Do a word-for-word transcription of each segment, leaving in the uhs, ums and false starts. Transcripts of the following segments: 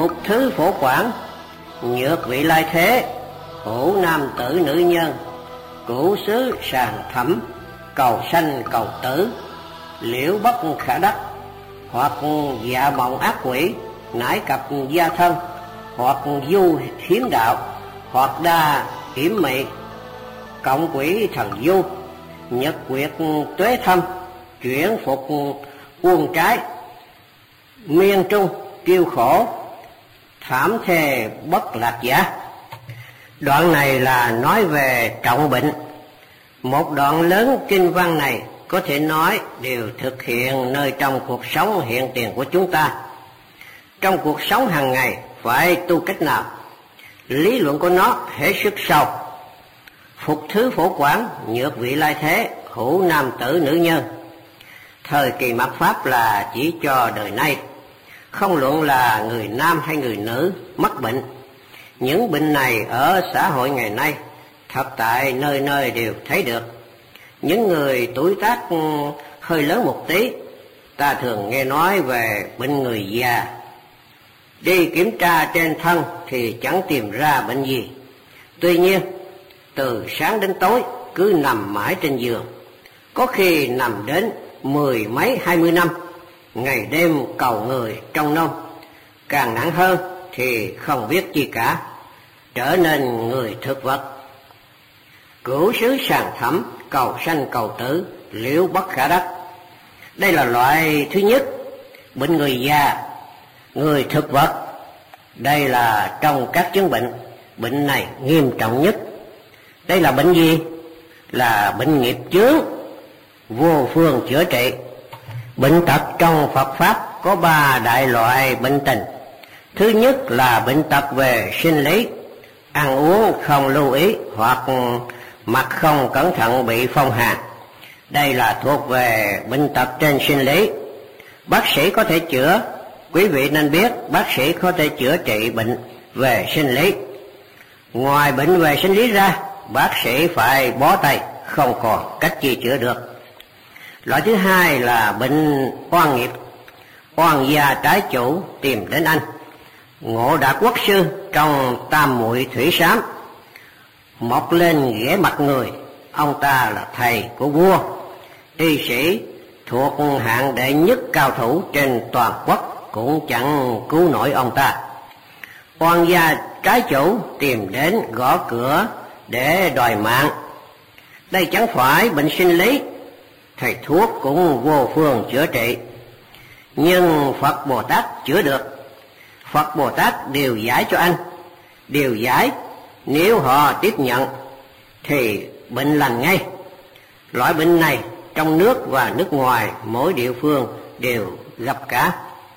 phục thứ phổ quản, nhược vị lai thế, hữu nam tử nữ nhân, cửu xứ sàng thẩm, cầu sanh cầu tử, liễu bất khả đắc, hoặc dạ mộng ác quỷ, nãi cặp gia thân, hoặc du hiếm đạo, hoặc đa hiểm mị, cộng quỷ thần du, nhật quyệt tuế thâm, chuyển phục uông trái, miên trung kiêu khổ, thảm thề bất lạc giả. Đoạn này là nói về trọng bệnh. Một đoạn lớn kinh văn này có thể nói đều thực hiện nơi trong cuộc sống hiện tiền của chúng ta. Trong cuộc sống hàng ngày phải tu cách nào? Lý luận của nó hết sức sâu. Phục thứ phổ quản, nhược vị lai thế, hữu nam tử nữ nhân. Thời kỳ mạt Pháp là chỉ cho đời nay, không luận là người nam hay người nữ mắc bệnh. Những bệnh này ở xã hội ngày nay thật tại nơi nơi đều thấy được. Những người tuổi tác hơi lớn một tí, ta thường nghe nói về bệnh người già. Đi kiểm tra trên thân thì chẳng tìm ra bệnh gì. Tuy nhiên, từ sáng đến tối cứ nằm mãi trên giường, có khi nằm đến mười mấy hai mươi năm, ngày đêm cầu người trong nôm. Càng nặng hơn thì không biết chi cả, trở nên người thực vật. Cửu xứ sàng thẩm, cầu sanh cầu tử, liễu bất khả đắc. Đây là loại thứ nhất, bệnh người già, người thực vật. Đây là trong các chứng bệnh, bệnh này nghiêm trọng nhất. Đây là bệnh gì? Là bệnh nghiệp chướng, vô phương chữa trị. Bệnh tật trong Phật Pháp có ba đại loại bệnh tình. Thứ nhất là bệnh tật về sinh lý, ăn uống không lưu ý hoặc mặc không cẩn thận bị phong hàn. Đây là thuộc về bệnh tật trên sinh lý. Bác sĩ có thể chữa, quý vị nên biết bác sĩ có thể chữa trị bệnh về sinh lý. Ngoài bệnh về sinh lý ra, bác sĩ phải bó tay, không còn cách gì chữa được. Loại thứ hai là bệnh oan nghiệp, oan gia trái chủ tìm đến anh. Ngộ Đạt Quốc sư trong Tam Muội Thủy Sám mọc lên ghẻ mặt người. Ông ta là thầy của vua, y sĩ thuộc hạng đệ nhất cao thủ trên toàn quốc, cũng chẳng cứu nổi ông ta. Oan gia trái chủ tìm đến gõ cửa để đòi mạng. Đây chẳng phải bệnh sinh lý, thầy thuốc cũng vô phương chữa trị. Nhưng Phật Bồ Tát chữa được. Phật Bồ Tát điều giải cho anh. Điều giải nếu họ tiếp nhận thì bệnh lành ngay. Loại bệnh này trong nước và nước ngoài mỗi địa phương đều gặp cả.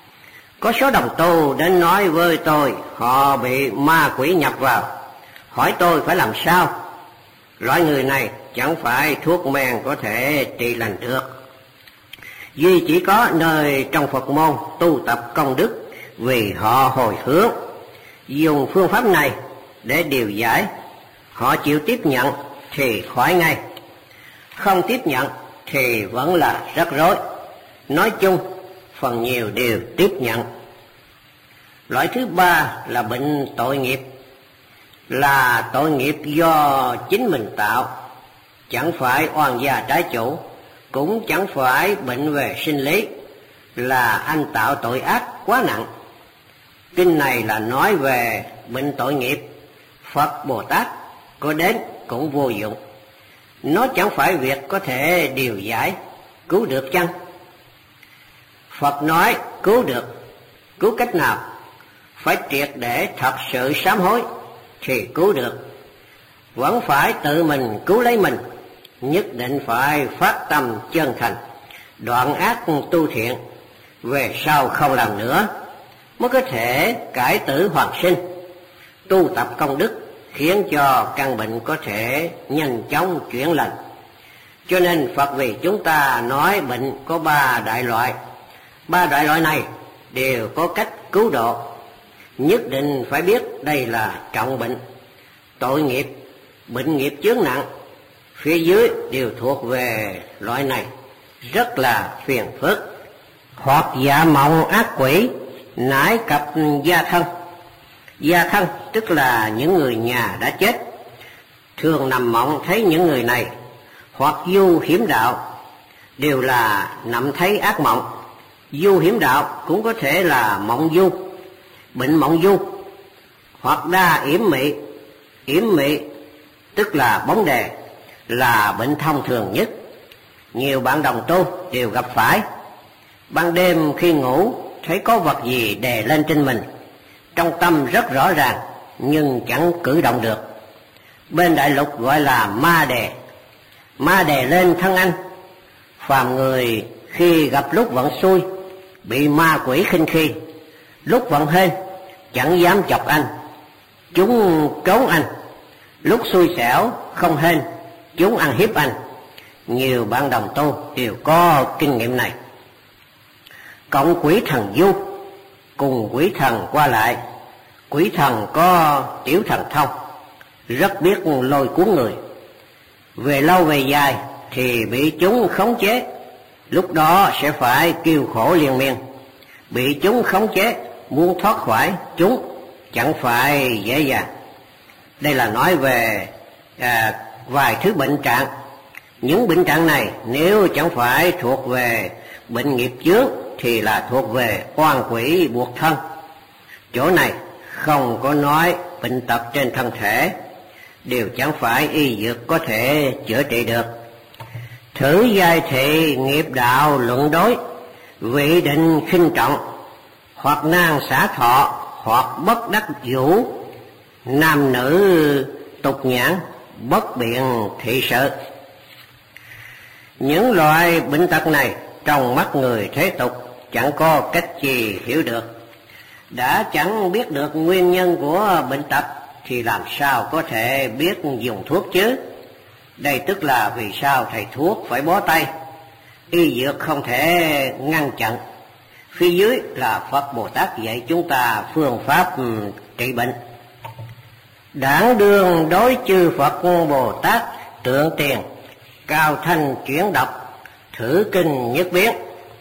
Có số đồng tu đến nói với tôi họ bị ma quỷ nhập vào, hỏi tôi phải làm sao. Loại người này chẳng phải thuốc men có thể trị lành được. Duy chỉ có nơi trong Phật môn tu tập công đức vì họ hồi hướng, dùng phương pháp này để điều giải. Họ chịu tiếp nhận thì khỏi ngay, không tiếp nhận thì vẫn là rắc rối. Nói chung phần nhiều đều tiếp nhận. Loại thứ ba là bệnh tội nghiệp, là tội nghiệp do chính mình tạo, chẳng phải oan gia trái chủ, cũng chẳng phải bệnh về sinh lý, là anh tạo tội ác quá nặng. Kinh này là nói về bệnh tội nghiệp. Phật Bồ Tát có đến cũng vô dụng. Nó chẳng phải việc có thể điều giải, cứu được chăng? Phật nói cứu được. Cứu cách nào? Phải triệt để thật sự sám hối thì cứu được. Vẫn phải tự mình cứu lấy mình. Nhất định phải phát tâm chân thành, đoạn ác tu thiện, về sau không làm nữa, mới có thể cải tử hoàn sinh. Tu tập công đức khiến cho căn bệnh có thể nhanh chóng chuyển lành. Cho nên Phật vì chúng ta nói bệnh có ba đại loại. Ba đại loại này đều có cách cứu độ. Nhất định phải biết đây là trọng bệnh, tội nghiệp, bệnh nghiệp chướng nặng. Phía dưới đều thuộc về loại này, rất là phiền phức. Hoặc dạ mộng ác quỷ, nãi cặp gia thân, Gia thân tức là những người nhà đã chết, thường nằm mộng thấy những người này, hoặc du hiểm đạo, đều là nằm thấy ác mộng. Du hiểm đạo cũng có thể là mộng du, bệnh mộng du, hoặc đa yểm mị. Yểm mị tức là bóng đè, là bệnh thông thường nhất, nhiều bạn đồng tu đều gặp phải. Ban đêm khi ngủ thấy có vật gì đè lên trên mình, trong tâm rất rõ ràng nhưng chẳng cử động được. Bên đại lục gọi là ma đè, ma đè lên thân anh. Phàm người khi gặp lúc vận xui bị ma quỷ khinh khi, lúc vận hên chẳng dám chọc anh, chúng trốn anh. Lúc xui xẻo không hên, chúng ăn hiếp anh. Nhiều bạn đồng tu đều có kinh nghiệm này. Cộng quỷ thần du, cùng quỷ thần qua lại. Quỷ thần có tiểu thần thông, rất biết lôi cuốn người. Về lâu về dài thì bị chúng khống chế, lúc đó sẽ phải kêu khổ liên miên. Bị chúng khống chế, muốn thoát khỏi chúng chẳng phải dễ dàng. Đây là nói về à, vài thứ bệnh trạng. Những bệnh trạng này nếu chẳng phải thuộc về bệnh nghiệp chướng thì là thuộc về oan quỷ buộc thân. Chỗ này không có nói bệnh tật trên thân thể, đều chẳng phải y dược có thể chữa trị được. Thử giai thị nghiệp đạo luận đối, vị định khinh trọng, hoặc nan xả thọ, hoặc bất đắc vũ, nam nữ tục nhãn, bất biện thị sự. Những loại bệnh tật này trong mắt người thế tục chẳng có cách gì hiểu được. Đã chẳng biết được nguyên nhân của bệnh tật thì làm sao có thể biết dùng thuốc chứ? Đây tức là vì sao thầy thuốc phải bó tay, y dược không thể ngăn chặn. Phía dưới là Phật Bồ Tát dạy chúng ta phương pháp trị bệnh. Đảng đương đối chư Phật Bồ Tát tượng tiền, cao thanh chuyển đọc, thử kinh nhất biến.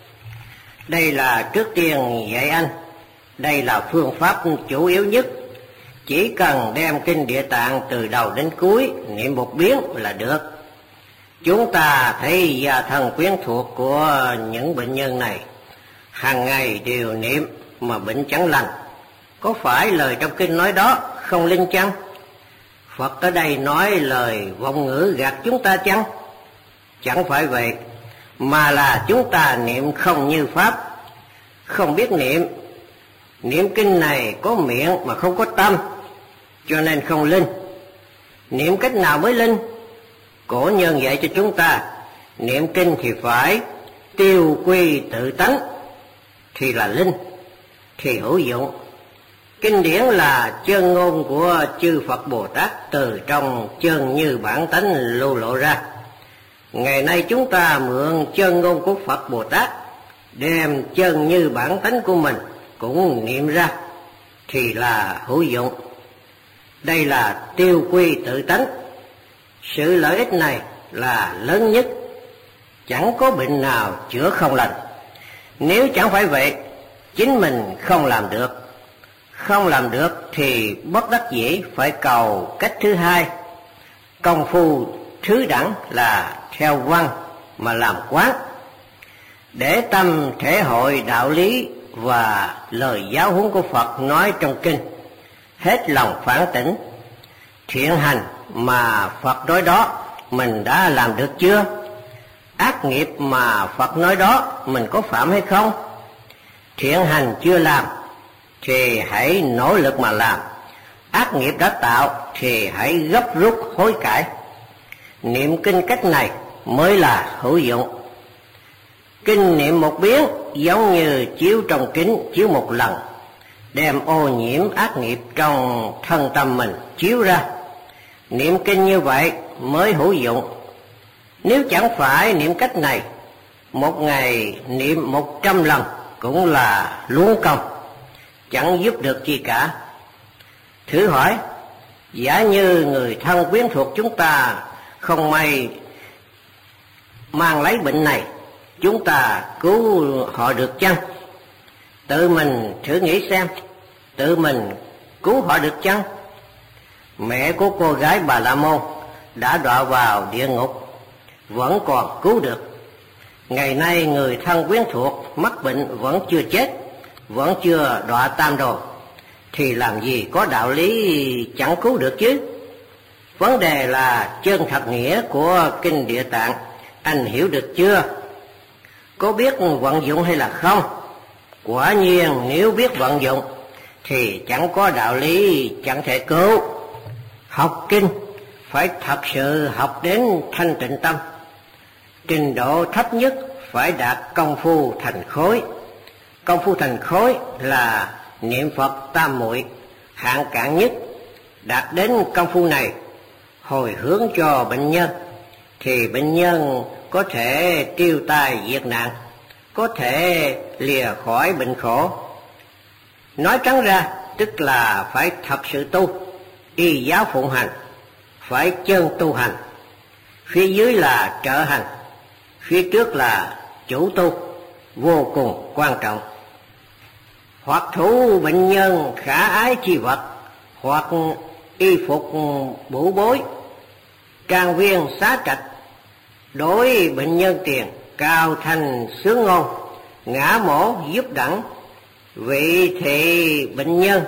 Đây là trước tiên dạy anh, đây là phương pháp chủ yếu nhất. Chỉ cần đem kinh Địa Tạng từ đầu đến cuối niệm một biến là được. Chúng ta thấy gia thần quyến thuộc của những bệnh nhân này hàng ngày đều niệm mà bệnh chẳng lành. Có phải lời trong kinh nói đó không linh chăng? Phật ở đây nói lời vọng ngữ gạt chúng ta chăng? Chẳng phải vậy, mà là chúng ta niệm không như pháp, không biết niệm. Niệm kinh này có miệng mà không có tâm, cho nên không linh. Niệm cách nào mới linh? Cổ nhân dạy cho chúng ta, niệm kinh thì phải tiêu quy tự tánh, thì là linh, thì hữu dụng. Kinh điển là chân ngôn của chư Phật Bồ Tát từ trong chân như bản tánh lưu lộ ra. Ngày nay chúng ta mượn chân ngôn của Phật Bồ Tát, đem chân như bản tánh của mình cũng niệm ra, thì là hữu dụng. Đây là tiêu quy tự tánh. Sự lợi ích này là lớn nhất, chẳng có bệnh nào chữa không lành. Nếu chẳng phải vậy, chính mình không làm được. Không làm được thì bất đắc dĩ phải cầu cách thứ hai. Công phu thứ đẳng là theo văn mà làm quán, để tâm thể hội đạo lý và lời giáo huấn của Phật nói trong kinh, hết lòng phản tỉnh, thiện hành mà Phật nói đó mình đã làm được chưa? Ác nghiệp mà Phật nói đó mình có phạm hay không? Thiện hành chưa làm thì hãy nỗ lực mà làm. Ác nghiệp đã tạo thì hãy gấp rút hối cải. Niệm kinh cách này mới là hữu dụng. Kinh niệm một biến giống như chiếu trong kính chiếu một lần, đem ô nhiễm ác nghiệp trong thân tâm mình chiếu ra. Niệm kinh như vậy mới hữu dụng. Nếu chẳng phải niệm cách này, một ngày niệm một trăm lần cũng là luống công, chẳng giúp được gì cả. Thử hỏi, giả như người thân quyến thuộc chúng ta không may mang lấy bệnh này, chúng ta cứu họ được chăng? Tự mình thử nghĩ xem, tự mình cứu họ được chăng? Mẹ của cô gái Bà La Môn đã đọa vào địa ngục, vẫn còn cứu được. Ngày nay người thân quyến thuộc mắc bệnh vẫn chưa chết, vẫn chưa đọa tam đồ, thì làm gì có đạo lý chẳng cứu được chứ? Vấn đề là chân thật nghĩa của Kinh Địa Tạng anh hiểu được chưa? Có biết vận dụng hay là không? Quả nhiên nếu biết vận dụng thì chẳng có đạo lý chẳng thể cứu. Học kinh phải thật sự học đến thanh tịnh tâm. Trình độ thấp nhất phải đạt công phu thành khối. Công phu thành khối là niệm Phật tam muội, hạng cạn nhất. Đạt đến công phu này, hồi hướng cho bệnh nhân, thì bệnh nhân có thể tiêu tai diệt nạn, có thể lìa khỏi bệnh khổ. Nói trắng ra tức là phải thật sự tu, y giáo phụng hành, phải chân tu hành. Phía dưới là trợ hành, phía trước là chủ tu, vô cùng quan trọng. Hoặc thủ bệnh nhân khả ái chi vật, hoặc y phục bủ bối, trang viên xá trạch, đối bệnh nhân tiền cao thành sướng ngôn, ngã mổ giúp đẳng, vị thị bệnh nhân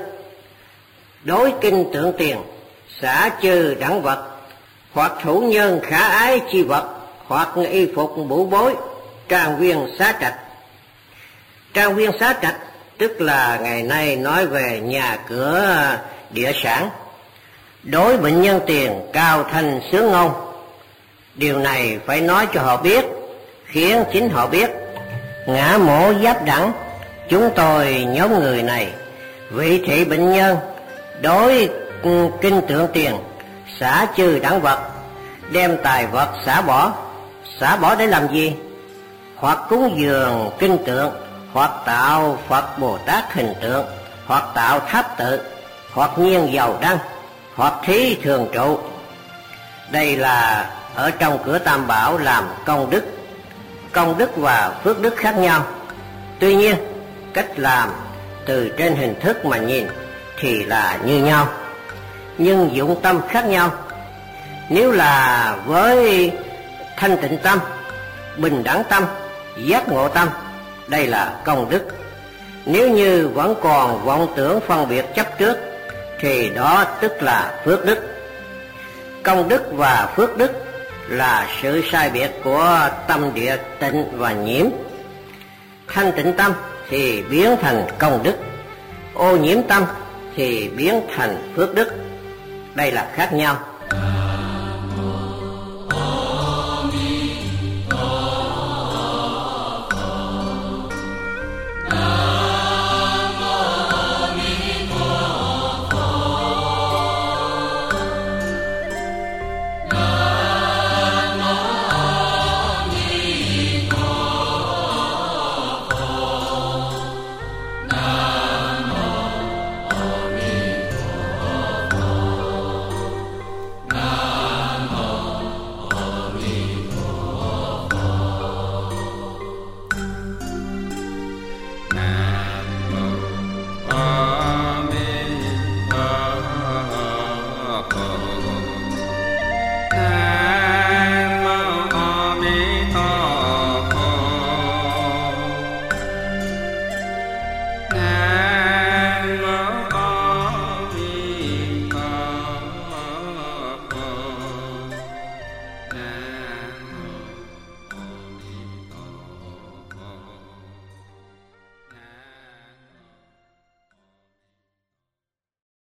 đối kinh tượng tiền, xả trừ đẳng vật, hoặc thủ nhân khả ái chi vật, hoặc y phục bủ bối, trang viên xá trạch. Trang viên xá trạch tức là ngày nay nói về nhà cửa địa sản. Đối bệnh nhân tiền cao thanh sướng ngôn, điều này phải nói cho họ biết, khiến chính họ biết. Ngã mổ giáp đẳng, chúng tôi nhóm người này vị thị bệnh nhân đối kinh tượng tiền, xả trừ đẳng vật, đem tài vật xả bỏ. Xả bỏ để làm gì? Hoặc cúng dường kinh tượng, hoặc tạo Phật Bồ Tát hình tượng, hoặc tạo tháp tự, hoặc nhiên dầu đăng, hoặc thí thường trụ. Đây là ở trong cửa Tam Bảo làm công đức. Công đức và phước đức khác nhau, tuy nhiên cách làm từ trên hình thức mà nhìn thì là như nhau, nhưng dụng tâm khác nhau. Nếu là với thanh tịnh tâm, bình đẳng tâm, giác ngộ tâm, đây là công đức. Nếu như vẫn còn vọng tưởng phân biệt chấp trước thì đó tức là phước đức. Công đức và phước đức là sự sai biệt của tâm địa tịnh và nhiễm. Thanh tịnh tâm thì biến thành công đức, ô nhiễm tâm thì biến thành phước đức. Đây là khác nhau.